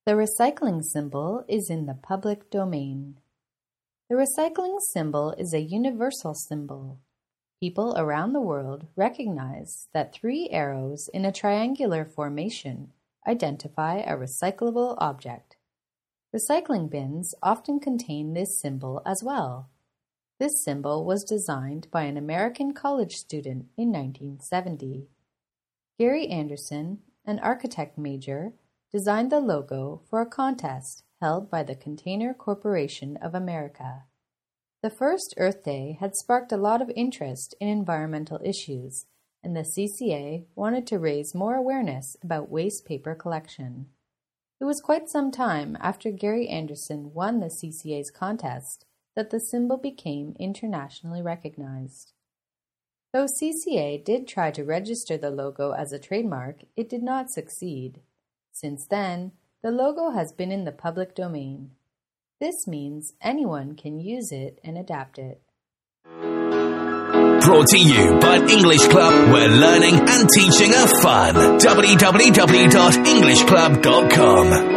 The recycling symbol is in the public domain. The recycling symbol is a universal symbol. People around the world recognize that 3 arrows in a triangular formation identify a recyclable object. Recycling bins often contain this symbol as well. This symbol was designed by an American college student in 1970. Gary Anderson, an architect major, designed the logo for a contest held by the Container Corporation of America. The first Earth Day had sparked a lot of interest in environmental issues, and the CCA wanted to raise more awareness about waste paper collection. It was quite some time after Gary Anderson won the CCA's contest that the symbol became internationally recognized. Though CCA did try to register the logo as a trademark, it did not succeed. Since then, the logo has been in the public domain. This means anyone can use it and adapt it. Brought to you by English Club, where learning and teaching are fun. www.englishclub.com